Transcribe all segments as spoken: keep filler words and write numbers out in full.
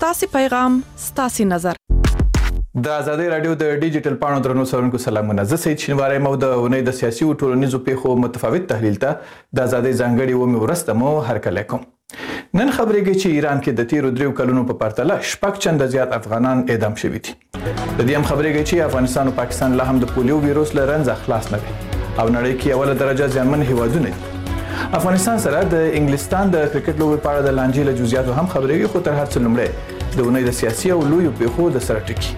ستاسو پیغام ستاسو نظر. د ازادي رادیو د ډیجیټل پاڼو درنو څارونکو سلامونه. زه سید شینواری مو د اونۍ د سیاسي او ټولنیزو پیښو متفاوت تحلیل ته د ازادي ځانګړي و مې ورسته مو هرکلی کوم. نن خبرېږي چې ایران کې د تیرو دریو کلونو په پرتله شپږ چنده زیات افغانان اعدام شوي دي. د دې هم خبرېږي چې افغانستان او پاکستان لا هم د پولیو ویروس له رنځه خلاص نه دي او نړۍ کې اوله درجه زیانمن هیوادونه دي. افغانستان سره د انګلستان د کرکټ لوبې په اړه د لانجې له جزئیاتو هم خبرېږي، خو تر هر څه لومړی د اونۍ د سیاسي او لویو پیښو د سره ټکي.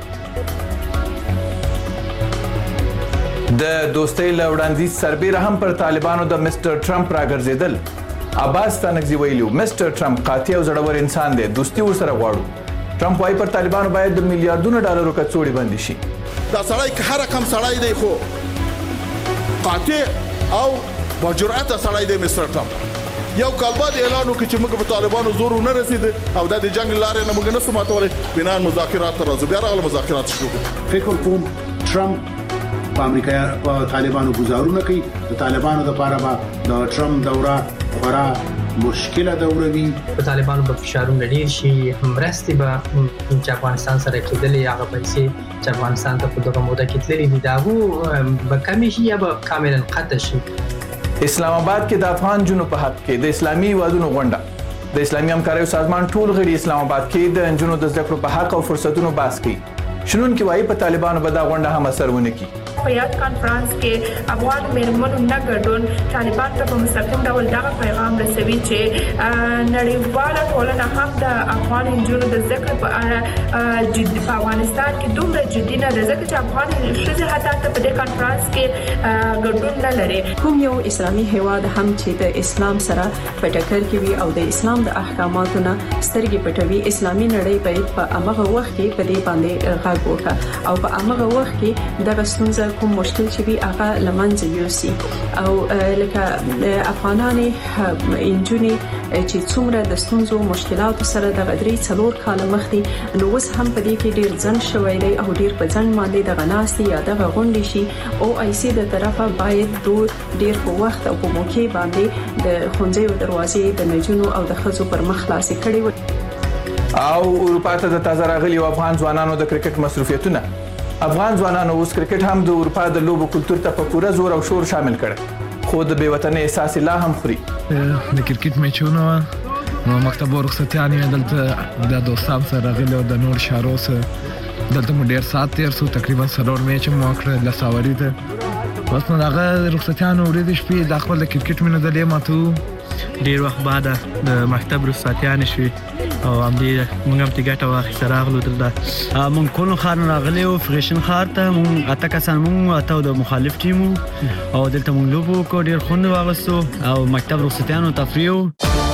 د دوستۍ له وړاندیز سربیره هم پر طالبانو د مستر ټرمپ راګرځېدل. عباس ستانکزي ویلي مستر ټرمپ قاطع او زړور انسان دی، دوستي ورسره غواړو. ټرمپ وايي پر طالبانو باید د میلیارډونو ډالرو کڅوړې بندي شي. دا سړی که هر رقم سړی دی خو قاطع او با جرأت سړی دی مستر ټرمپ. یو کال بعد اعلان وکړي چې موږ په طالبانو زور ونه رسید او د جنگ لارې نه موږ نسو ماتولی، بنا مذاکرات ته راځو. بیا راغله مذاکرات شروع کړو. فکر کوم ټرمپ په امریکا په طالبانو گزارونه کوي. د طالبانو لپاره به د ټرمپ دوره خورا مشکله دوره وي. په طالبانو په فشارونه ډیر شي، همرستي به چې افغانستان سره کېدلې هغه پیسې چې افغانستان ته په دغه موده کې تللې دي دا هغه به کمې شي یا به کاملا قطع شي. اسلام آباد کې د افغان جنو په حق کې د اسلامي هیوادونو غونډه. د اسلامي همکاریو سازمان ټول غړي اسلام آباد کې د نجونو د زده کړو په حق او فرصتونو بحث کوي. شنونکي وایي په طالبانو به دا غونډه هم اثر ونه کړي. په یاد کانفرنس کې افغان میرمنو نه ګډون طالبان ته په مستقیم ډول دغه پیغام رسوي چې نړیواله ټولنه هم د افغان نجونو د زده کړې په اړه جدي په افغانستان کې دومره جدي نه ده، ځکه چې افغان ښځې حتی په دې کانفرنس کې ګډون نه لري. کوم یو اسلامي هیواد هم چې د اسلام سره په ټکر کې وي او د اسلام د احکاماتو نه سترګې پټوي، اسلامي نړۍ باید په هغه وخت کې په دې باندې غږ وکړي او په هغه وخت کې دغه ستونزه کوم مشکل چې وي هغه لمنځه یوسي. او لکه افغانانې انجونې چې څومره د ستونزو مشکلاتو سره د غدري څلور کال مخکې نو اوس هم په دې کې ډیر ځن شوی دی او ډیر په ځن باندې د غناستي یا د غونډې شي او آی سی د طرفه باید دو ډیر په وخت او په موقع باندې د خونځې دروازې د نجونو او د ښځو پر مخ خلاصې کړي و. او اروپا ته د تازه راغلي افغان ځوانانو د کرکټ مصروفیتونه. افغان ځوانانو اوس کرکټ هم د اروپا د لوبو کلتور ته په پوره زور او شور شامل کړي، خو د بې وطنۍ احساس لا هم خوري. د کرکټ میچونه نو مکتب ورخصتیانې دلته د دوستان سره راغلي او د نور شارو سره دلته مو ډېر ساعت تېر سو، تقریبا څلور میچ مو وکړه لساوري ته. بس نو هغه رخصتیانو ورځې شپې د خپل د کرکټ مینه دلې ماتو ډیر وخت بعد د مکتب رخصتیانې شوې او همدې موږ هم ټکټ واخیسته راغلو دلته. موږ کونو ښار نه راغلي وو، فریشن ښار ته. موږ اته کسان موږ اته د مخالف ټیم او دلته موږ لوبو وکړو، ډېر خوند واخیستو او مکتب رخصتیانو تفریح وو.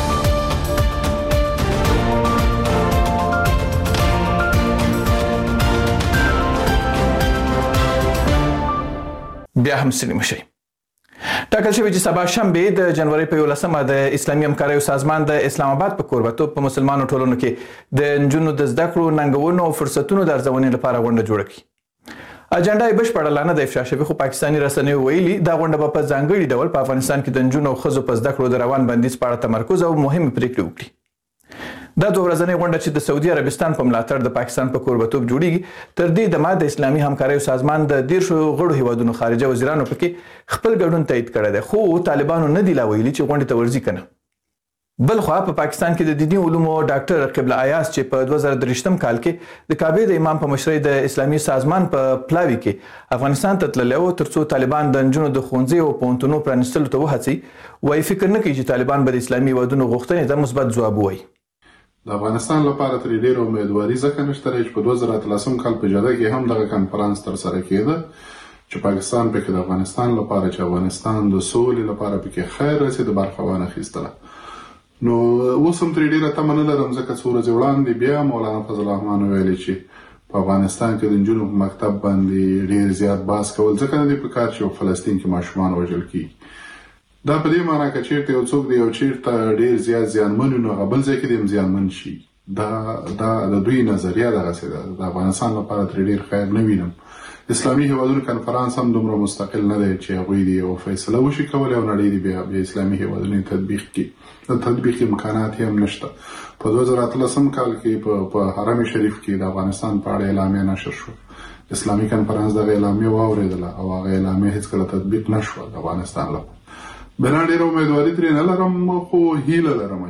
بیا هم ستړي مه شئ. ټاکل شوی چې سبا شنبه د جنوري په یولسمه د اسلامي همکاریو سازمان د اسلام آباد په کوربتوب په مسلمانو ټولنو کې د نجونو د زده کړو، ننګونو او فرصتونو د ارزونې لپاره غونډه جوړه کړي. اجنډا یې بشپړه لا نه ده افشا شوې، خو پاکستاني رسنیو ویلي دا غونډه به په ځانګړي ډول په افغانستان کې د نجونو او ښځو په زده کړو د روان بندیز په اړه تمرکز او مهمې پریکړې وکړي. دا دوه ورځنۍ غونډه چې د سعودي عربستان په ملاتړ د پاکستان په کوربتوب جوړیږي، تر دې دمه د اسلامي همکاریو سازمان د دیرشو غړو هیوادونو خارجه وزیرانو پکې خپل ګډون تایید کړی دی، خو طالبانو نه دی لا ویلي چې غونډې ته ورځي کنه. بل خو په پاکستان کې د دیني علومو ډاکټر قبله ایاز چې په دوه زره درې کال کې د کعبې د امام په مشرۍ د اسلامي سازمان په پلاوي کې افغانستان ته تللی و ترڅو طالبان د نجونو د ښوونځي او پوهنتونونو پرانیستلو ته وهڅوي، وایي فکر نه کوي چې طالبان به د اسلامي هیوادونو غوښتنې ته مثبت ځواب ووایي. د افغانستان لپاره ترې ډېره امیدواري ځکه نشته چې په دوه زره اتلسم کال په جده کې هم دغه کنفرانس ترسره کېده چې پاکستان پکې د افغانستان لپاره چې افغانستان د سولې لپاره پکې خیر رسېد برخه وانخیستله. نو اوس هم ترې ډېره تمه نه لرم ځکه څو ورځې وړاندې بیا مولانا فضل الرحمن ویلي چې په افغانستان کې د نجونو په مکتب باندې ډېر زیات بحث کول ځکه نه دي په کار چې په فلسطین کې ماشومان وژل کېږي. دا په دې معنی که چیرته یو څوک دی یو چیرته ډېر زیات زیانمن نو هغه بل ځای کې د زیانمن شي. دا دا د دوی نظریه دغسې ده. د افغانستان لپاره ترې ډېر خیر نه وینم اسلامي هیوادونو کنفرانس هم دومره مستقل نه دی چې هغوی دې یو فیصله وشي کولی او نړۍ دې بیا بیا اسلامي هیوادونو تطبیق کړي د تطبیق امکانات یې هم نشته. په دوه زره اتلسم کال کې په حرم شریف کې د افغانستان په اړه اعلامیه نشر شو. اسلامي کنفرانس دغه اعلامیه واورېدله او هغه اعلامیه هېڅکله تطبیق نه شوه د افغانستان لپاره. بنا ډېره امیدواري ترې نه لرم خو هیله لرم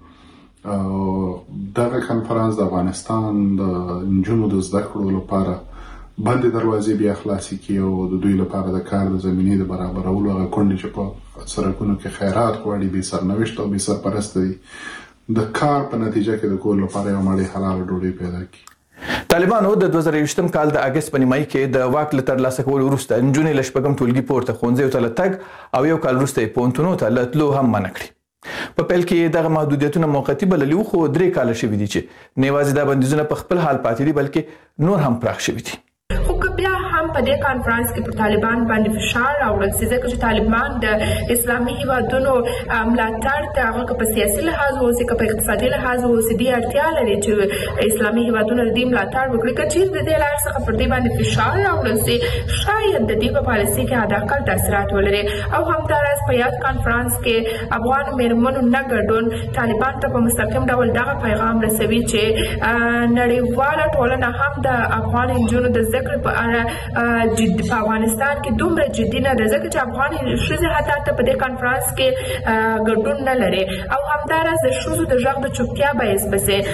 چې دغه کنفرانس د افغانستان د نجونو د زده کړو لپاره بندې دروازې بیا خلاصې کړي او د دوی لپاره د کار د زمینې د برابرولو هغه کونډې چې په سرکونو کې خیرات غواړي بې سرنوشت او بې سرپرسته دي د کار په نتیجه کې د کور لپاره یو مړۍ حلاله ډوډۍ پیدا کړي. طالبانو د دوه زره یوویشتم کال د اګست په نیمایي کې د واک له ترلاسه کولو وروسته نجونې له شپږم ټولګي پورته ښوونځیو ته له تګ او یو کال وروسته یې پوهنتونونو ته له تلو هم منع کړي. په پیل کې دغه محدودیتونه موقتي بللي وو خو درې کاله شوي دي چې نه یوازې دا بندیزونه په خپل حال پاتې دي بلکې نور هم پراخ شوي دي. خو بیا هم په دې کانفرنس کې پر طالبان باندې فشار راوړل شي ځکه چې طالبان د اسلامي هیوادونو ملاتړ ته هغه په سیاسي لحاظ اوسي که په اقتصادي لحاظ اوسي دې اړتیا لري چې اسلامي هیوادونو دې ملاتړ وکړي که چیرې د دې لارې څخه پر دې باندې فشار راوړل شي شاید د دې په پالیسي کې حداقل تاثیرات ولري. او همداراز په یاد کانفرنس کې افغان میرمنو نه ګډون طالبان ته په مستقیم ډول دغه پیغام رسوي چې نړیواله ټولنه هم د افغان نجونو د زده په اړه جد په افغانستان کې دومره جدي نه ده ځکه چې افغان ښځې حتی ته په دې کانفرنس کې ګډون نه لري او همداراز د ښځو د غږ د چوپتیا باعث به شي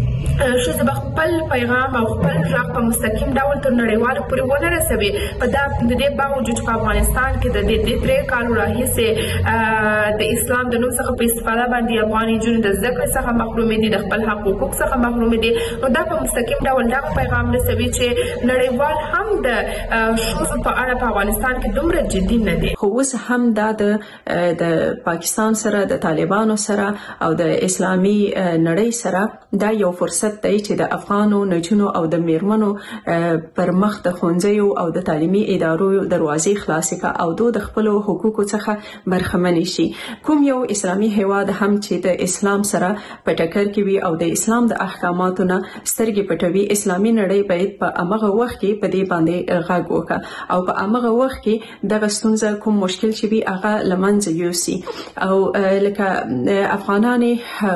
ښځې به خپل پیغام او خپل غږ په مستقیم ډول تر نړیوالو پورې ونه رسوي. په دا د دې باوجود چې په افغانستان کې د دې درې کالو راهیسې د اسلام د نوم څخه په استفاده باندې افغان نجونې د زده کړې څخه محرومې دي د خپل حق حقوق څخه محرومې دي نو دا په مستقیم ډول دغه پیغام رسوي چې نړیوال هم د ښځو په اړه په افغانستان کې دومره جدي نه دي. خو اوس هم دا د پاکستان سره د طالبانو سره او د اسلامي نړۍ سره دا یو فرصت دی چې د افغانو نجونو او د میرمنو پر مخ د ښوونځیو او د تعلیمي ادارو دروازې خلاصې کړه او دوی د خپلو حقوقو څخه برخمنې شي. کوم یو اسلامي هیواد هم چې د اسلام سره په ټکر کې وي او د اسلام د احکاماتو نه سترګې پټوي اسلامي نړۍ باید په امغه وخت کې په دې باندې غږ وکړي او په امغه وخت کې دغه ستونزه کوم مشکل چې وي هغه له منځه یوسي. او لکه افغانانې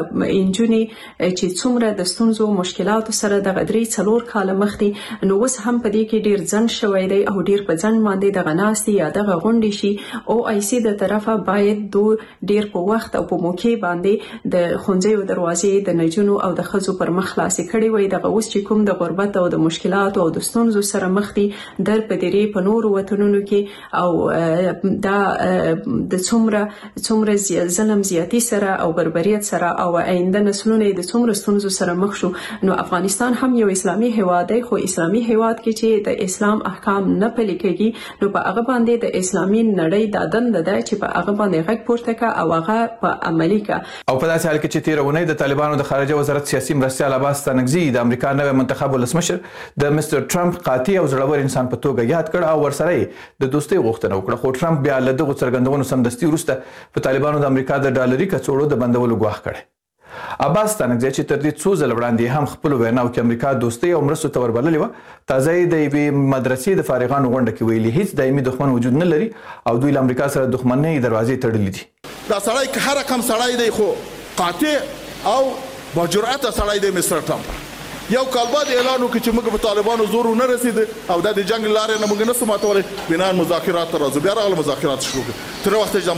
نجونې چې څومره د ستونزو مشکلاتو سره د غدري څلور کال مخکې نو اوس هم په دې کې ډیر ځن شوی دی او ډیر په ځن باندې د غناستي یا د غونډې شي او آی سی د طرفه باید دو ډیر په وخت او په موقع باندې د خونځیو دروازې د نجونو او د خزو پر مخ خلاصې کړي وي. د اوس چې کوم د غربت او د مشکلاتو او د ستونزو سره مخ دي در په دې په نورو وطنونو کې او دا د څومره څومره ظلم زیاتی سره او بربریت سره او آینده نسلونه د څومره ستونزو سره مخ شو نو افغانستان هم یو اسلامي هیواد دی خو اسلامي هیواد کې چې د اسلام احکام نه پلي کېږي نو په هغه باندې د اسلامي نړۍ د دند ده چې په هغه باندې غږ پورته کا او هغه په عملي کا. او په داسې حال کې چې تیر ونې د طالبانو د خارجه وزارت سیاسي مرستیال عباس ستانکزي د امریکا نوی منتخب ولسمشر د مستر ټرمپ قاطع او زړور انسان په توګه یاد کړ او ورسره د دوستۍ غوښتنه وکړه خو ټرمپ بیا له دغه څرګندونو سمدستي وروسته په طالبانو د امریکا د ډالري کڅوړو د بندولو ګواښ کړ. عباس ستانکزي چې تر دې څو ځله وړاندې هم خپل ویناو کې امریکا دوستۍ او مرستو ته وربللې وه تازه یې د یوې مدرسې د فارغانو غونډه کې ویلي هیڅ دایمي دښمن وجود نه لري او دوی له امریکا سره دښمنۍ دروازې تړلې دي. دا سړی که هر رقم سړی دی خو قاطع او با جرأته سړی دی مستر ټرمپ. یو کال بعد اعلان وکړ چې موږ په طالبانو زور ونه رسید او دا د جنگ لارې نه موږ نه سو ماتولی بنان مذاکرات ته راځو. بیا راغله مذاکرات شروع کړ تر وخته چې دا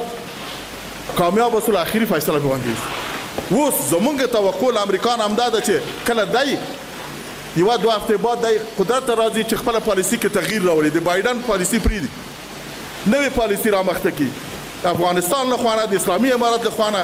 مذاکرات کامیاب وسول اخري فیصله به باندې اوس زمونږ توقع له امریکا نه همدا ده چې کله دی یوه دوه هفتې بعد دی قدرت ته راځي چې خپله پالیسي کې تغییر راولي د بایډن پالیسي پرېږدي نوې پالیسي رامخته کړي افغانستان له خوا نه د اسلامي امارت له خوا نه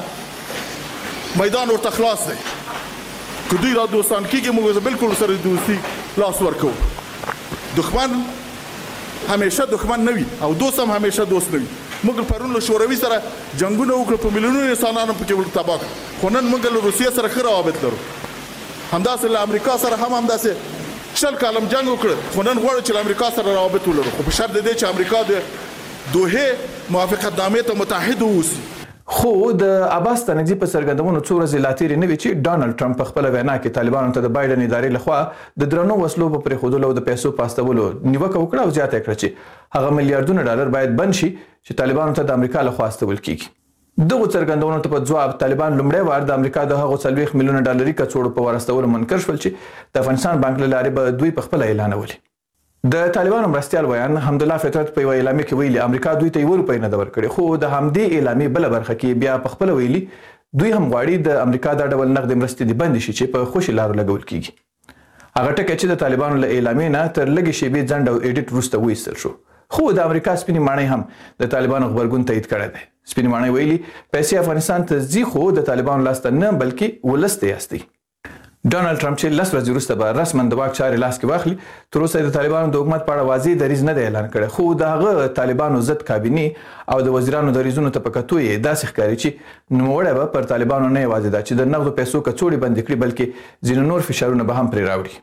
میدان ورته خلاص دی که دوی را دوستان کېږي موږ بلکل سره دوستي لاس ورکوو. دښمن همیشه دښمن نه وي او دوست هم همیشه دوست نه وي. موږ پرون له شوروي سره جنګونه وکړو په میلیونونو انسانانو پکې ورته تباه کړو خو نن موږ له روسیې سره ښه روابط لرو همداسې له امریکا سره هم همداسې شل کالم جنګ وکړو خو نن غواړو چې له امریکا سره روابط ولرو خو په شرط د دې چې امریکا د دوحې موافقتنامې ته متحد واوسي. خو د عباس ستانکزي په څرګندونو څو ورځې لا تېرې نه وي چې ډانلډ ټرمپ په خپله وینا کې طالبانو ته د بایډن ادارې لخوا د درنو وسلو په پرېښودلو او د پیسو په استولو نیوکه وکړه او زیاته کړه چې هغه میلیارډونه ډالر باید بند شي چې طالبانو ته د امریکا لخوا استول کیږي. دغو څرګندونو ته په ځواب طالبان لومړی وار د امریکا د هغو څلوېښت میلیونه ډالري کڅوړو په ورستولو منکر شول چې د افغانستان بانک له لارې به دوی په خپله اعلانولي. د طالبانو مرستیال ویان حمدالله فطرت په یوه اعلامیه کې ویلي امریکا دوی ته یوه روپۍ نه ده ورکړې، خو د همدې اعلامیې بله برخه کې بیا په خپله ویلي دوی هم غواړي د امریکا دا ډول نغدې مرستې دې بندې شي چې په خوشي لارو لګول کیږي. هغه ټکی چې د طالبانو له اعلامیې نه تر لږې شیبې ځنډ او ایډیټ وروسته وایستل شو، خو د امریکا سپینې ماڼۍ هم د طالبانو غبرګون تایید کړی دی. سپینې ماڼۍ ویلي پیسې افغانستان ته ځي خو د طالبانو لاسته نه بلکې ولس ته یاستي. ډانلډ ټرمپ چې لس ورځې وروسته به رسما د واک چارې لاس کې واخلي، تر اوسه د طالبانو د حکومت په اړه واضح دریځ نه دی اعلان کړی، خو د هغه طالبانو ضد کابینې او د وزیرانو دریځونو ته په کتو یې داسې ښکاري چې نوموړی به پر طالبانو نه یوازې دا چې د نغدو پیسو کڅوړې بندې کړي بلکې ځینې نور فشارونه به هم پرې راوړي.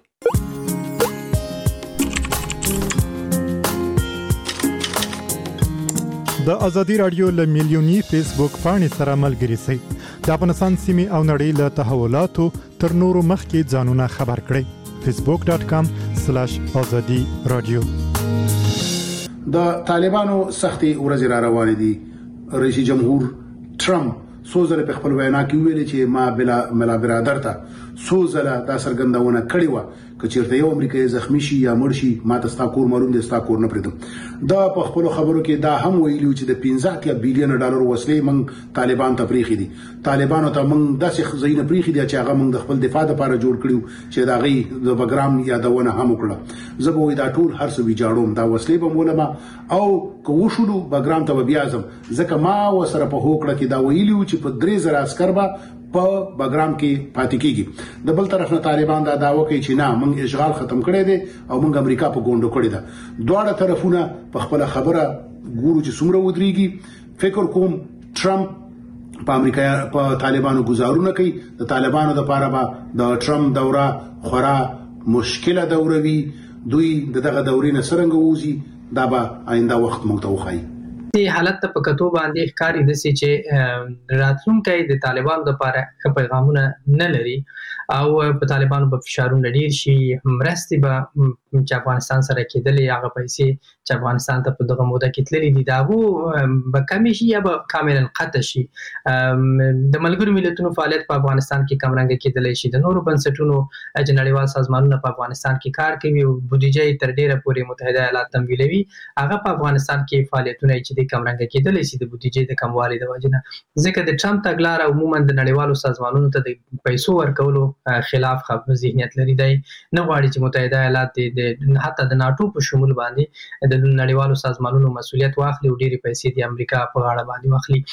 د ازادي رادیو له میلیونی فیسبوک پاڼې سره ملګري شئ. د افغانستان سیمې او نړۍ له تحولاتو تر نورو مخکې ځانونه خبر کړئ. فیسبوک ډاٹ کام سلاش ازادي رادیو. د طالبانو سختي ورځې را روانې دي. رئیس جمهور ټرمپ سوزره په خپل وینا کې ویلي چې ما بلا ملا برادر ته سوزله دا سرګندونه کړې و چې چیرته یو امریکایي زخمی شي یا مړ شي ما ته ستا کور معلوم دي ستا کور نه پریدم. دا په خپل خبرو کې دا هم ویلي چې د پنځه بیلیون ډالر وسلې موږ طالبان ته پریخي دي. طالبانو ته موږ داسې خزینه پریخي دي چې هغه موږ د خپل دفاع لپاره جوړ کړیو چې دا غي د بګرام یادونه هم وکړه. زه به دا ټول هر څه ویجاړوم، دا وسلې به مولما او کوشلو بګرام ته بیا ځم ځکه ما وسره په هوکړه کې دا ویلي چې په درې زره عسكر به په بګرام کې پاتې کیږي. د بل طرف نه طالبان دا داوا کوي چې نه موږ اشغال ختم کړی دی او موږ امریکا په ګوندو کړی ده. دواړه طرفونه په خپل خبره ګورو چې څومره ودرېږي. فکر کوم ټرمپ په امریکا په طالبانو گزارونه کوي. د طالبانو د پاره به د ټرمپ دوره خورا مشکله دوره وي. دوی دغه دورې نه څنګه وځي دا به آینده وخت موږ ته وښایي. دې حالت ته په کتو باندې ښکاري دسي چې راتلونکي د طالبانو لپاره ښه پیغامونه نه لري او په طالبانو په فشارونه ډیر شي. مرستې به چې افغانستان سره کېدلې هغه پیسې چې افغانستان ته په دغه موده کې تللې دي دا هغه به کمې شي یا به کاملا قطع شي. د ملګرو ملتونو فعالیت په افغانستان کې کمرنګه کېدلی شي. د نورو بنسټونو چې نړیوال سازمانونه په افغانستان کې کار کوي او بودیجه تر ډیره پورې متحده ایالات تمویلوي، هغه په افغانستان کې فعالیتونه چې کمرنګه کېدلی شي د بودیجې د کموالي د وجه نه. ځکه د ټرمپ تګلاره عموما د نړیوالو سازمانونو ته د پیسو ورکولو خلاف خپل ذهنیت لري. دی نه غواړي چې متحده ایالات د حتی د ناتو په شمول باندې د نړیوالو سازمانونو مسولیت واخلي او ډېری پیسې د امریکا په غاړه باندې واخلي.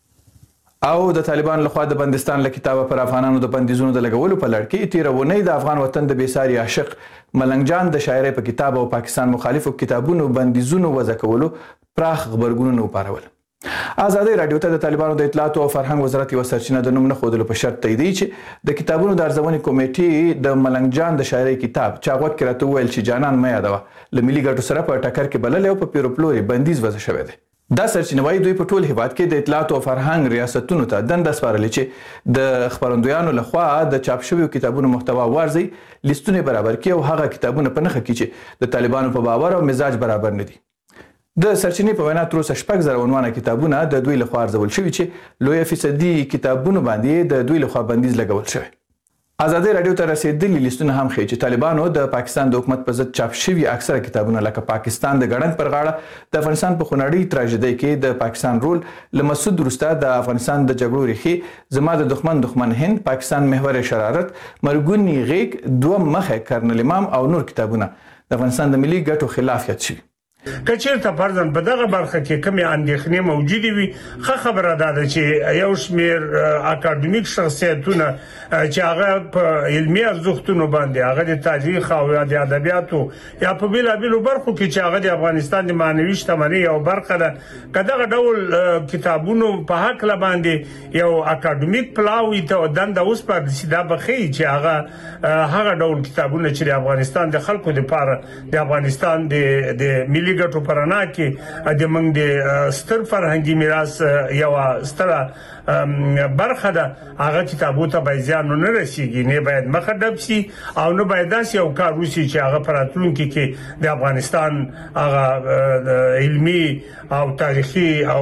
او د طالبان لخوا د بندستان له کتابه پر افغانانو د بندیزونو د لګولو په لړ کې تیرونی د افغان وطن د بیساري عاشق ملنګ جان د شاعرۍ په کتاب او پاکستان مخالفو کتابونو بندیزونو وضع کولو پراخ غبرګونونه وپارول. ازادي رادیو ته د طالبانو د اطلاعات او فرهنګ وزارت یو سرچینه د نوم نه ښودلو په شرط تایید چې د کتابونو د ارزونې کمیټې د ملنګ جان د شاعرۍ کتاب چاغوت کې راته وویل چې جانان مې یادوه له ملي ګټو سره په ټکر کې بلل او په پیروپلوري بندیز وضع شوی دی. دا سرچینه وايي دوی په ټول هیواد کې د اطلاعات او فرهنګ ریاستونو ته دنده سپارلې چې د خبرندویانو لخوا د چاپ شویو کتابونو محتوا وارزي لیستونه برابر کړي او هغه کتابونه په نخښه کړي چې د طالبانو په باور او مزاج برابر نه دي. د سرچینې په وینا تر اوسه شپږ زره عنوانه کتابونه د دوی لخوا ارزول شوي چې لویه فیصدي کتابونو باندې د دوی لخوا بندیز لګول شوی. ازادي رادیو ته رسیدلي لیستونه هم ښیي چې طالبانو د پاکستان د حکومت په ضد چاپ شوي اکثره کتابونه لکه پاکستان د ګړنګ پر غاړه، د افغانستان په خونړۍ تراژیدۍ کې د پاکستان رول، له مسعود وروسته د افغانستان د جګړو ریښې، زما د دښمن دښمن هند، پاکستان محور شرارت، مرګونی غیږ، دوه مخه کرنل امام او نور کتابونه د افغانستان د ملي ګټو خلاف یاد شوي. کچیرته فرضاً په دغه برخه کې کومې اندېښنې موجودې وي، ښه خبره ده چې یو شمېر اکاډمیک شخصیتونه چې هغه په علمي ارزښتونو باندې هغه د تاریخ او د ادبیاتو یا په بیلابیلو برخو کې چې هغه د افغانستان د معنوي شتمنۍ یو برخه ده، که دغه ډول کتابونو په هکله باندې یو اکاډمیک پلاوي ته دنده وسپارل شي، دا به ښیي چې هغه هغه ډول کتابونه چې د افغانستان د خلکو لپاره د افغانستان د ملي ملي ګټو پرانا کې د موږ د ستر فرهنګي میراث یو ستره برخه ده هغه کتابو ته به ځان نه رسیږي نه باید مخدب شي او نه باید داسې یو کار وشي چې هغه پراتلونکو کې د افغانستان هغه علمي او تاریخي او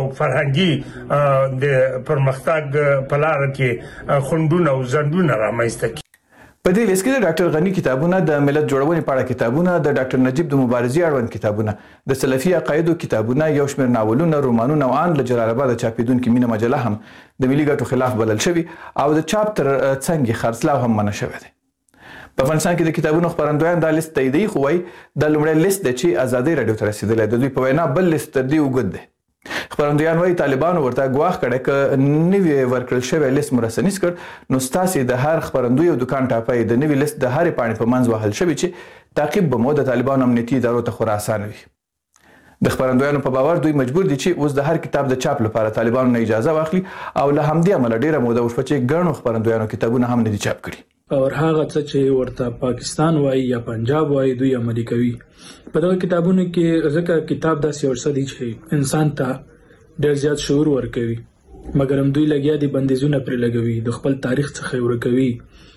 فرهنګي د پرمختګ په لار کې خندونه او زندونه رامنځته کړي. په دې لیست کې د ډاکټر غنی کتابونه، د ملت جوړونې په اړه کتابونه، د ډاکټر نجیب د مبارزې اړوند کتابونه، د سلفي عقایدو کتابونه، یو شمېر ناولونه، رومانونه او ان له جلال آباد چاپیدونکو مینه مجله هم د ملي ګټو خلاف بلل شوی او د چاپ تر څنګ خرڅلاو هم منع شوی دی. په افغانستان کې د کتابونو خپرندویان دا لیست تاییدوي، خو وايي د لومړی لیست دی چې ازادي راډیو ته رسیدلی. د دوی په وینا بل لیست تر دې اوږد دی. خپرندویان وايي طالبانو ورته ګواښ کړی که نوی ورکړل شوی لیست مرسنیز کړ نو ستاسې د هر خپرندوی او دکان ټاپی د نوي لیست د هرې پاڼې په منځ وهل شوي چې تعقیب به مو د طالبانو امنیتي ادارو ته خورا اسانه وي. د خپرندویانو په باور دوی مجبور دي چې اوس د هر کتاب د چاپ لپاره طالبانو نه اجازه واخلي او له همدې امله ډیره موده وشوه چې ګڼو خپرندویانو کتابونه هم نه دي چاپ کړي. او هغه څه چې ورته پاکستان وایي یا پنجاب وایي دوی عملي کوي. په دغه کتابونو کې ځکه کتاب داسې ورڅ دی چې انسان ته ډېر زیات شعور ورکوي، مګر هم دوی لګیا دي بندیزونه پرې لګوي، د خپل تاریخ څخه ورکوي.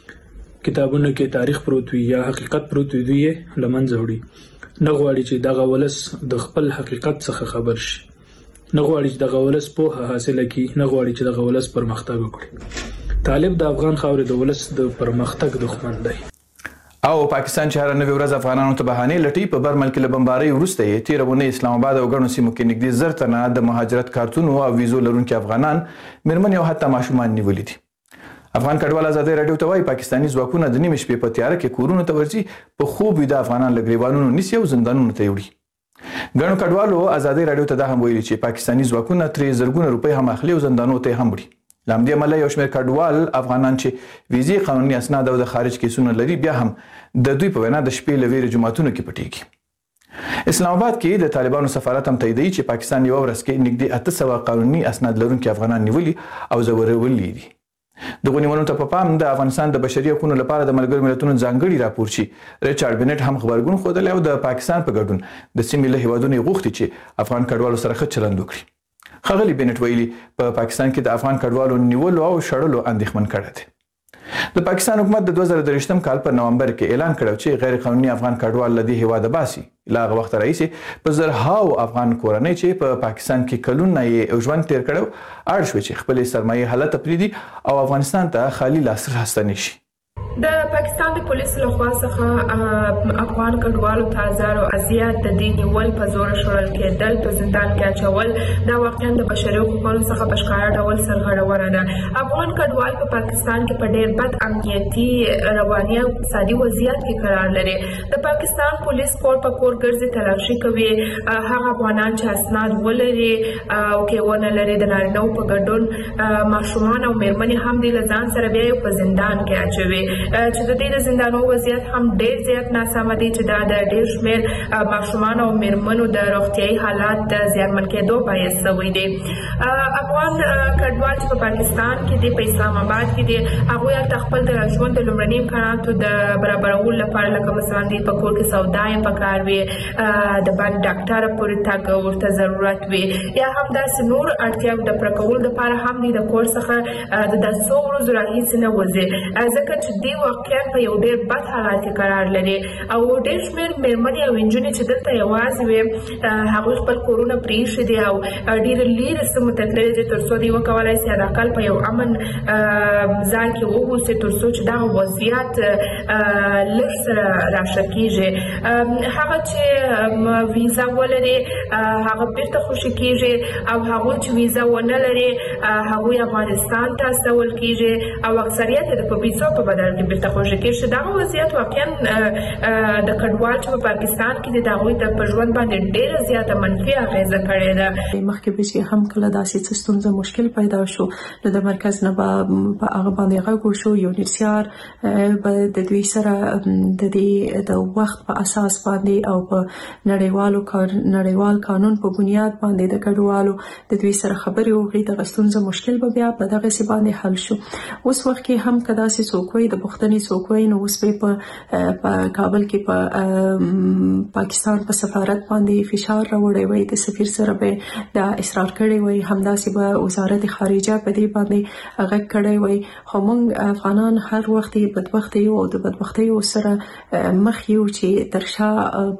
کتابونو کې تاریخ پروت وي یا حقیقت پروت وي، دوی یې له منځه وړي. نه غواړي چې دغه ولس د خپل حقیقت څخه خبر شي، نه غواړي چې دغه ولس پوهه حاصله کړي، نه غواړي چې دغه ولس پرمختګ وکړي. طالب د افغان خاورې د ولس د پرمختګ دښمن دی. او پاکستان چې هر نوې ورځ افغانانو ته بهانې لټي. په برمل کې له بمبارۍ وروسته یې تېره اونۍ اسلام آباد او ګڼو سیمو کې نږدې زر تنه د مهاجرت کارتونو او ویزو لرونکي افغانان، میرمنې او حتی ماشومان نیولي دي. افغان کډوال ازادي راډیو ته وایي پاکستاني ځواکونه د نیمې شپې په تیاره کې کورونو ته ورځي، په خوب ویده افغانان له ګریوانونو نیسي او زندانونو ته یې وړي. ګڼو کډوالو ازادي راډیو ته دا هم ویلي چې پاکستاني ځواکونه ترې زرګونه روپۍ هم اخلي او زندانونو ته یې هم وړي. له همدې امله یو شمېر کډوال افغانان چې ویزې، قانوني اسناد او د خارج کیسونه لري بیا هم د دوی په وینا د شپې له ویرې جوماتونو کې پټېږي. اسلام آباد کې د طالبانو سفارت هم تاییدوي چې پاکستان یوه ورځ کې نږدې اته سوه قانوني اسناد لرونکي افغانان نیولي او ځورولي دي. دغو نیولو ته په پام د افغانستان د بشري حقوقو لپاره د ملګرو ملتونو ځانګړي راپورچي ریچارډ بنټ هم خبرګون ښودلی او د پاکستان په ګډون د سیمې له هیوادونو یې غوښتي چې افغان کډوالو سره ښه چلند وکړي. ښاغلي بنټ ویلي په پاکستان کې د افغان کډوالو نیولو او شړلو اندېښمن کړی دی. د پاکستان حکومت د دوه زره درویشتم کال په نومبر کې اعلان کړی چې غیر قانوني افغان کډوال له دې هیواده باسي. له هغه وخته راهیسې په زرهاو افغان کورنۍ چې په پاکستان کې کلونه یې ژوند تیر کړی اړ شوې چې خپلې سرمایې هلته پرېږدي او افغانستان ته خالي لاس راستنې شي. د پاکستان د پولیسو لخوا څخه افغان کډوالو ته ازار او اذیت، د دې نیول، په زور شړل کېدل، په زندان کې اچول دا واقعا د بشري حقوقو څخه په ښکاره ډول سرغړونه ده. افغان کډوال په پاکستان کې په ډېر بد امنیتي، رواني او اقتصادي وضعیت کې قرار لري. د پاکستان پولیس کور په کور ګرځي، تلاشي کوي هغه افغانان چې اسناد ولري او کې ونه لري. د نارینه‌و په ګډون ماشومان او میرمنې هم دې له ځان سره بیا یو په زندان کې اچوي چې د دې د زندانو وضعیت هم ډېر زیات ناسمه دی چې دا د ډېر شمېر ماشومان او میرمنو د روغتیایي حالات د زیانمن کېدو باعث شوی دی. افغان کډوال چې په پاکستان کې دي، په اسلام آباد کې دي، هغوی هلته خپل د ژوند د لومړني امکاناتو د برابرولو لپاره لکه مثلا دوی په کور کې سودا یې پکار وي، د باندې ډاکټره پورې تګ ورته ضرورت وي، یا هم داسې نور اړتیاوې د پوره کولو لپاره هم دوی د کور څخه د دا څو ورځو راهیسې نه وځي، ځکه چې دوی واقعا په یو ډېر بد حالات کې قرار لري. او ډېر شمېر میرمنې او نجونې چې دلته یوازې وي هغوی خپل کورونه پرېښي دي او ډېر لیرې سیمو ته تللي دي تر څو دوی وکولی سي حداقل په یو امن ځای کې واوسي تر څو چې دغه وضعیت لږ سره راشه کېږي. هغه چې ویزا ولري هغه بیرته خوشي کېږي او هغوی چې ویزا ونه لري هغوی افغانستان ته استول کېږي او اکثریت یې د په پیسو په بدل کې بیرته خوشي کېږي. دغه وضعیت واقعا د کډوال چې په پاکستان کې دي د هغوی د په ژوند باندې ډېره زیاته منفي اغېزه کړې ده. مخکې به چې هم کله داسې څه ستونزه مشکل پیدا شو نو د مرکز نه به په هغه باندې غږ وشو، یونیسیار به د دوی سره د دې د وخت په اساس باندې او په نړیوالو نړیوال قانون په بنیاد باندې د کډوالو د دوی سره خبرې وکړي. دغه ستونزه مشکل به بیا په دغسې باندې حل شو. اوس وخت کې هم که داسې څوک وایي د پوښتنې څوک وایي نو اوس په کابل کې په پاکستان په سفارت باندې فشار راوړی وای د سفیر سره به دا اصرار کړی وای همداسې به وزارت خارجه په دې باندې غږ کړی وای خو موږ افغانان هر وخت بدبخت یو او د بدبختۍ سره مخ یو چې تر شا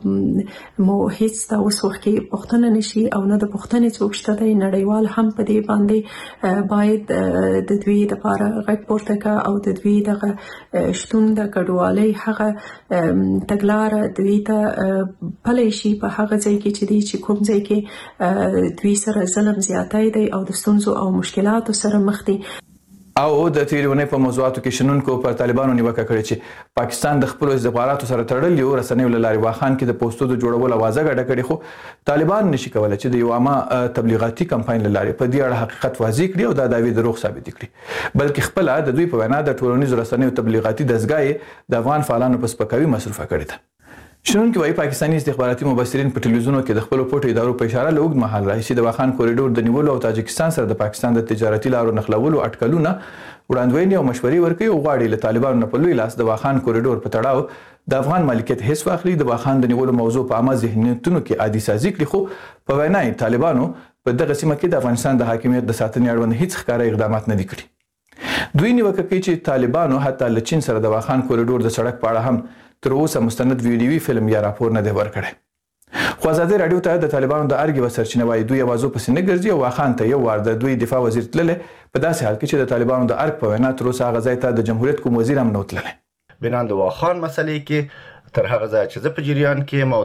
مو هیڅ دا اوس وخت کې پوښتنه نشي او نه د پوښتنې څوک شته دی نړیوال هم په دې باندې باید د دوی لپاره غږ پورته کړي او د دوی دغه شتون د کډوالۍ هغه تګلاره دوی ته پلی شي په هغه ځای کې چې دی چې کوم ځای کې دوی سره ظلم زیاتی دی او د ستونزو او مشکلاتو سره مخ دي. او د تیرونې په موضوعاتو کې شنونکو پر طالبانو نیوکه کړې چې پاکستان د خپل استخباراتو سره تړل یو رسنیو له لارې واخان کې د پوسټو د جوړولو اوازه ګډه کړې خو طالبان نشي کولای چې د یو عامه تبلیغاتي کمپاین له لارې په دې اړه حقیقت واضح کړي او دا دعوی دروغ ثابت کړي بلکې خپل د دوی په وینا د ټولنیزو رسنیو تبلیغاتي دستګاه د افغان فعالانو په سپکاوي مصرفه کړې ده. شنونکي وايي پاکستاني استخباراتي مبصرین په ټلویزیونو کې د خپل پټو ادارو په اشاره له اوږد مهال راهیسې د واخان کوریډور د نیولو او تاجکستان سره د پاکستان د تجارتي لارو نښلولو اټکلونه وړاندوینې او مشورې ورکوي او غواړي له طالبانو نه په لوی لاس د واخان کوریډور په تړاو د افغان مالکیت حص واخلي د واخان د نیولو موضوع په عامه ذهنیتونو کې عادي سازي کړي خو په وینا یې طالبانو په دغه سیمه کې د افغانستان د حاکمیت د ساتنې اړوند هیڅ ښکاره اقدامات نه دي کړي. دوی نیوکه کوي چې طالبانو حتی له چین سره د واخان کوریډور د سړک په اړه هم تر اوسه مستند ویډیوي فلم یا راپور نه دی ورکړی. خو ازادي راډیو ته د طالبانو د ارګ و سرچینه وايي دوی اوازو پسې نه ګرځي او واخان ته یو وار د دوی دفاع وزیر تللی په داسې حال کې چې د طالبانو د ارګ په وینا تر اوسه هغه ځای ته د جمهوریت کوم وزیر هم نه تللی. بنان د واخان مسلې کې تر هغه ځای چې زه په جریان کې یم او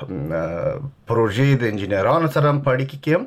د پروژې د انجینرانو سره هم په اړیکه کې یم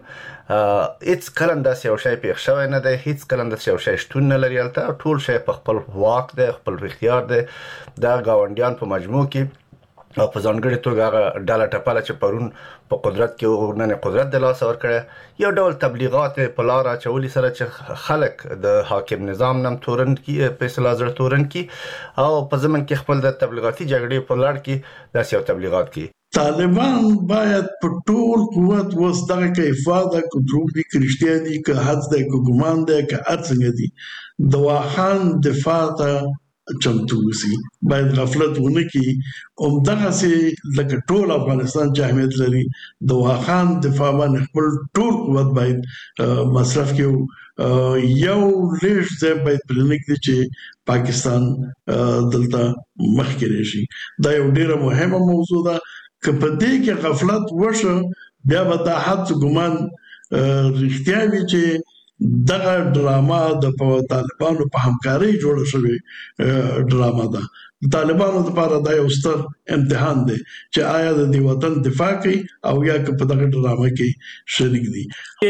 هیڅ کله داسې یو شی پېښ شوی نه دی هیڅ کله داسې یو شی شتون نه لري هلته ټول شی په خپل واک دی خپل اختیار دی دا ګاونډیان په مجموع کې او په ځانګړې توګه هغه ډله ټپله چې پرون په قدرت کې نن قدرت د لاسه ورکړی یو ډول تبلیغات په لاره اچولي سره چې خلک د حاکم نظام نه تورن کې په اصطلاح زړه تورن کې او په ضمن کې خپل د تبلیغاتي جګړې په لړ کې داسې یو تبلیغات کوي. طالبان باید په ټول قوت وس دغه کیفاده کو دروغ دي کرشتیا دي که حد دی که ګمان دی که څنګه دي د واخان دفاع ته چمتو وسی باید غفلت ونه کی اوم دغه سي لکه ټول افغانستان چې اهمیت لري د واخان دفاع باندې خپل ټول قوت باید مصرف کیو یو لیش ځای باید پلنک دي چې پاکستان دلته مخکې راشي دا یو ډیره مهمه موضوع ده که په دې کې غفلت وشو بیا به دا حد ګمان رښتیا وي چې دغه ډراما د طالبانو په همکارۍ جوړه شوې ډراما ده. طالبانو لپاره دا یو ستر امتحان دی چې آیا د دې وطن دفاع کوي او یا که په دغه ډراما کې شریک دي.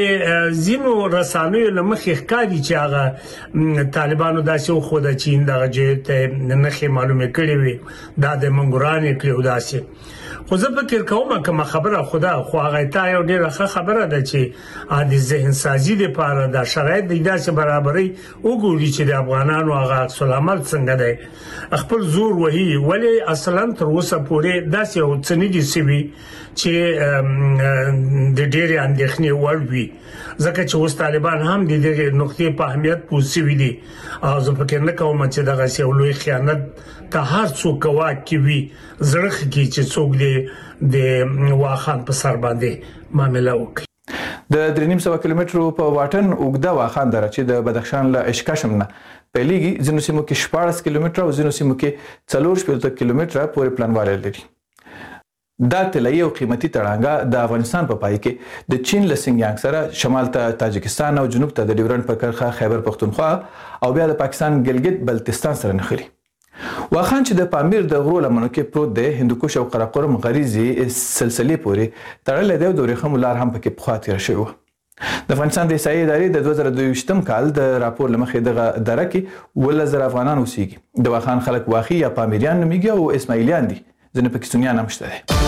ځینو رسنیو له مخې ښکاري چې هغه طالبانو داسې وښوده چې دغه جهت نښې معلومې کړې وي دا د منګورانې کړي او داسې خو زه فکر کوم کومه خبره خدا خو هغه ته یو ډیره ښه خبره ده چې عادي ذهن سازي لپاره د شرایط د داسې برابرۍ وګوري چې د افغانانو هغه عکس العمل څنګه دی خپل زور وهي ولی اصلا تر اوسه پورې داسې یو څه نه دي سوي چې د ډیرې اندېښنې وړ وي ځکه چې اوس طالبان هم د دې نقطې په اهمیت پوه سوي دي او زه فکر نه کوم چې دغه یو لوی خیانت ته هر څوک واکي وي زړه کې چې څوک دی د واخان په سر باندې معامله وکړي. د درې نیم سوه کیلومترو په واټن اوږده واخان دره چې د بدخشان له اشکاشم نه پیلېږي ځینو سیمو کې شپاړس کیلومتره او ځینو سیمو کې څلور شپېته کیلومتره پورې پلانوالی لري. دا طلایي او قیمتي تړانګه د افغانستان په پای کې د چین له سنګیانګ سره شمال ته تاجکستان او جنوب ته د ډیورنډ په کرښه خیبر پښتونخوا او بیا د پاکستان ګلګت بلتستان سره نښلي. واخان چې د پامیر د غرو لمنو کې پروت دی هندوکش او قراقرم غریزي سلسلې پورې تړلی دی او د ورېښمو لار هم پکې پخوا تېره شوې وه. د افغانستان د احصایې ادارې د دوه زره دوه ویشتم کال د راپور له مخې دغه دره کې اوولس زره افغانان اوسېږي. د واخان خلک واخي یا پامیریان نومیږي او اسماعیلیان دي ځینې پکې سنیان هم شته دي.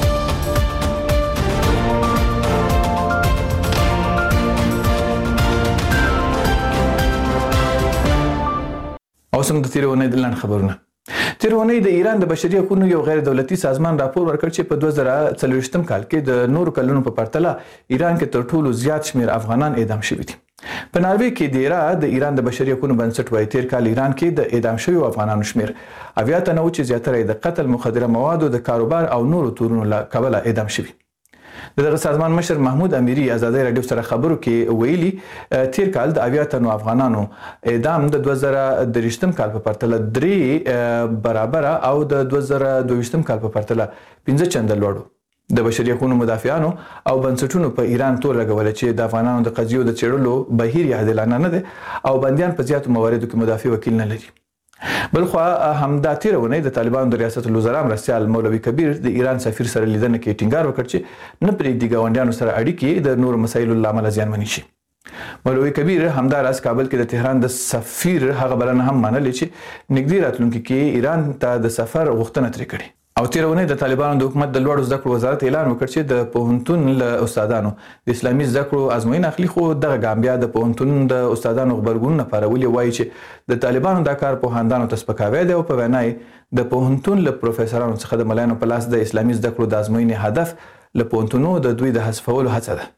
اوس هم د تیرې اونۍ د لنډ خبرونه. تیرې اونۍ د ایران د بشري حقوقو یو غیر دولتي سازمان راپور ورکړ چې په دوه زره څلوېښتم کال کې د نورو کلونو په پرتله ایران کې تر ټولو زیات شمېر افغانان اعدام شوي دي. په ناروې کې دیره د ایران د بشري حقوقو بنسټ وايي تیر کال ایران کې د اعدام شویو افغانانو شمیر اویا تنه و چې زیاتره د قتل، مخدره موادو د کاروبار او نورو تورونو له کبله اعدام شوي. دغه سازمان مشر محمود امیری ازادي رادیو سره خبرو کې ویلي تیر کال د اویا تنه افغانانو اعدام د دوه زره درېشتم کال په پرتله درې برابر او د دوه زره دوهویشتم کال په پرتله پنځه چنده لوړ. د بشري حقوقو مدافعانو او بنسټونو په ایران تور لګول چې د افغانانو د قضیو د چیرلو بهیر عادلانه نه ده او بنديان په زیاتو مواردو کې مدافع وکیل نه لري. بلخو همدا تیرونه د طالبانو د ریاست الوزرا مرستيال مولوي کبیر د ایران سفیر سره لیدنه کې ټینګار وکړ چې نه پرې د گاونډیانو سره اړیکې د نور مسایلو لامل زیانمن شي. مولوي کبیر همدا راز کابل کې د تهران د سفیر هغه بلنه هم منلې چې نږدې راتلونکي کې ایران ته د سفر غوښتنه ترې کړې. او تیرونه د طالبانو د حکومت د لوړو زده کړو وزارت اعلان وکړ چې د پوهنتون له استادانو د اسلامي زده کړو ازموینه اخلي، خو دغه ګام بیا د پوهنتون د استادانو خبرګون نه پارولي وایي چې د طالبانو دا کار پوهاندانو ته سپکاوی دی او په وینا د پوهنتون له پروفیسورانو څخه د ملایانو په لاس د اسلامي زده کړو د ازموینې هدف له پوهنتونو د دوی د حذفولو هڅه ده.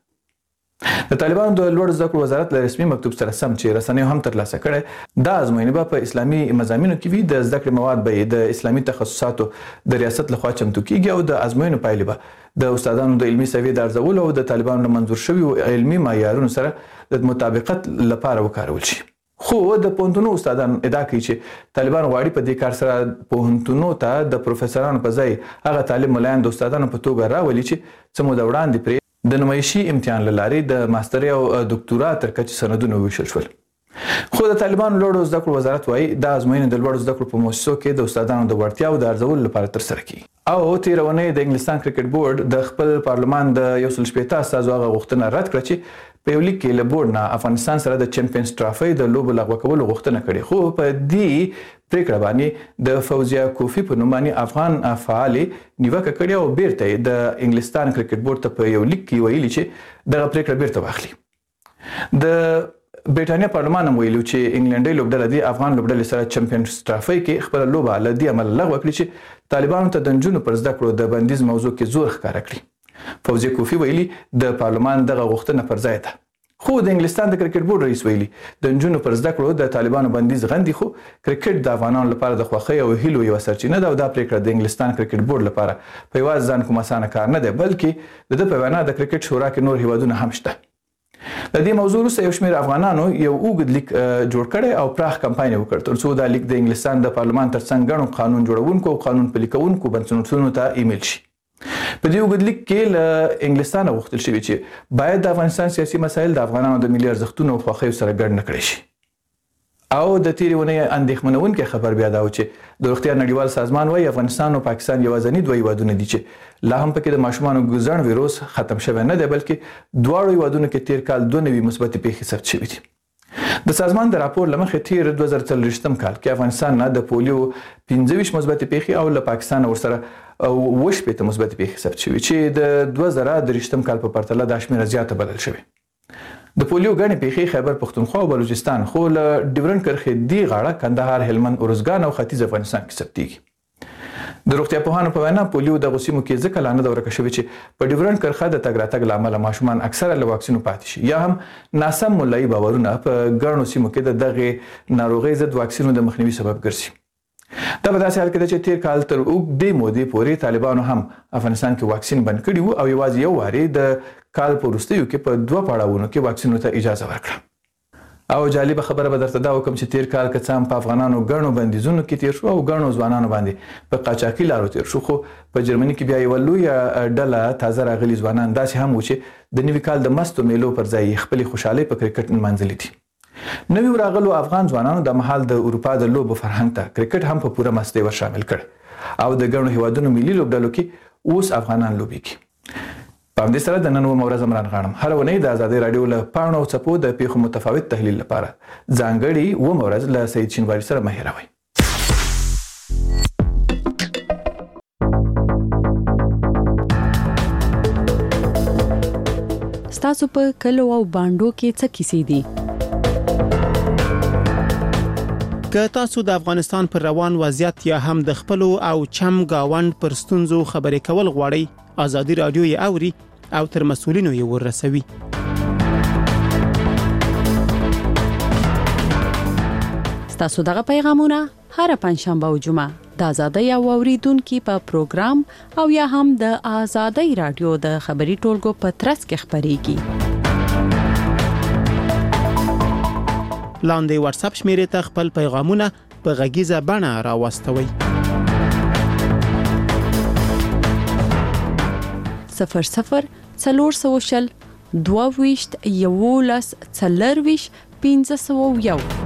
د طالبانو د لوړ زده کړو وزارت له رسمي مکتوب سره سم چې رسنیو هم ترلاسه کړي دا ازموینه به په اسلامي مضامینو کې وي، د زده کړې مواد به د اسلامي تخصصاتو د ریاست لخوا چمتو کیږي او د ازموینو پایلې به د استادانو د علمي سویې د ارزولو او د طالبانو منظور شوی علمي معیارونو سره د مطابقت لپاره وکارول شي. خو د پوهنتونو استادان ادعا کوي چې طالبان غواړي په دې کار سره پوهنتونو ته د پروفیسورانو په ځای هغه طالب ملایان د استادانو په توګه راولي چې څه موده وړاندې پرې د نمایشي امتحان لارې د ماستري او ډاکټورا تر کچې سندونه ویشل شول. خو د طالبانو لوړو زده کړو وزارت وايي دا ازموینه د لوړو زده کړو په مؤسسو کې د استادانو د وړتیاو د ارزولو لپاره ترسره کیږي. او تیرونه د انګلستان کرکټ بورډ د خپل پارلمان د یو سل شپږ استازو هغه غوښتنه رد کړه چې په یو لیک کې له بورډ نه افغانستان سره د چمپیونز ټرافي د لوبو لغوه کولو غوښتنه کړې، خو په دې پریکړه باندې د فوزیه کوفی په نوم باندې افغان فعال نیوکه کړې او بیرته د انګلستان کرکټ بورډ ته په یو لیک کې ویلي چې دغه پریکړه بیرته واخلي. د برېټانیا پارلمان هم ویلو چې انګلندي لوبډله د افغان لوبډلې سره چمپیونز ټرافي کې خپل لوبه له دې عمل لغوه کړې چې طالبانو ته د نجونو پر زده کړو د بندیز موضوع کې زور ښکاره کړي. فوزیه کوفی ویلي د پارلمان دغه غوښتنه پر ځای ده، خو د انګلستان د کرکټ بورډ رئیس ویلي د نجونو پر زده کړو د طالبانو بندیز غندي، خو کرکټ د افغانانو لپاره د خوښۍ او هیلو یو سرچینه ده او دا پریکړه د انګلستان کرکټ بورډ لپاره په یوازې ځان کوم اسانه کار نه دی، بلکې د د په وینا د کرکټ شورا کې نور هیوادونه هم شته. د دې موضوع وروسته یو شمېر افغانانو یو اوږد لیک جوړ کړی او پراخ کمپاین وکړ تر څو دا لیک د انګلستان د پارلمان ترڅنګ ګڼو قانون جوړونکو او قانون پلي کوونکو بنسټونو ته ایمیل شي. په دې اوږد لیک کې له انګلستان غوښتل شوي چې باید د افغانستان سیاسي مسایل د افغانانو د ملي ارزښتونو او خوښیو سره ګډ نه کړی شي. او د تیرې ونې اندېښمنونکی خبر بیا دا و چې د روغتیا نړیوال سازمان وايي افغانستان او پاکستان یوازیني دوه هیوادونه دي چې لا هم پکې د ماشومانو ګوزڼ ویروس ختم شوی نه دی، بلکې دواړو هیوادونو کې تیر کال دوه نوي مثبت پیښې ثبت شوي دي. د سازمان د راپور له مخې تیر دوه زره څلوېښتم کال کې افغانستان نه د پولیو پنځه ویشت مثبت پیښې او له پاکستان ورسره اوه شپېته مثبت پیښې ثبت شوي چې د دوه زره درېشتم کال په پرتله دا شمېره زیاته بدل شوې. د پولیو غني پیښې خیبر پختونخوا او بلوچستان، خو له ډیورنډ کرښې دی غاړه کندهار، هلمند، ارزګان او ختیځ افغانستان کې ثبتېږي. د روغتیا پوهانو په وینا پولیو د غوسیمو کې ځکه لا نه ده ورکه شوې چې په ډیورنډ کرښه د تګ راتګ له امله ماشومان اکثره له واکسینو پاتې شي، یا هم ناسم ملایي باورونه په ګڼو سیمو کې د دغې ناروغۍ ضد واکسینو د مخنیوي سبب ګرځي. دا په داسې حال کې ده چې تیر کال تر اوږدې مودې پورې طالبانو هم افغانستان کې واکسین بند کړي وو او یوازې یو وارې د کال په وروستیو کې په دوه پړاوونو کې واکسینو ته اجازه ورکړه. او جالبه خبره به درته دا وکم چې تیر کال که څه هم په افغانانو ګڼو بندیزونو کې تیر شو او ګڼو ځوانانو باندې په قاچاقي لارو تیر شو، خو په جرمني کې بیا یوه لویه ډله تازه راغلي ځوانان داسې هم و چې د نوي کال د مستو میلو پر ځای خپلې خوشحالۍ په کرکټ نمانځلې دي. نوي راغلو افغان ځوانانو د مهال د اروپا د لوبو فرهنګ ته کرکټ هم په پوره مستۍ ور شامل کړ او د ګڼو هیوادونو ملي لوبډلو کې اوس افغانان لوبېږي. په همدې سره د نن اومه ورځ عمران غاړم هره اونۍ د ازادۍ راډیو له پاڼو او څپو د پیښو متفاوت تحلیل لپاره ځانګړې اومه ورځ له سید شینواري سره مه هېروئ. ستاسو په کلو او بانډو کې څه کیسې دي؟ که تاسو د افغانستان پر روان وضعیت یا هم د خپلو او چم گاوند پر ستونزو خبرې کول غواړئ، ازادي رادیو یې اوري او تر مسؤلینو یې ورسوي. ستاسو دغه پیغامونه هر پنځشنبه او جمعه د آزادۍ او اوریدونکو په پروګرام او یا هم د آزادۍ رادیو د خبري ټولګو په ترڅ کې خبريږي. لاندې واتس اپ شمیرې ته خپل پیغامونه په غږیزه بڼه راوستوئ. صفر صفر څلور سوه شل دوه ویشت یولس څلور ویشت پنځه سوه یو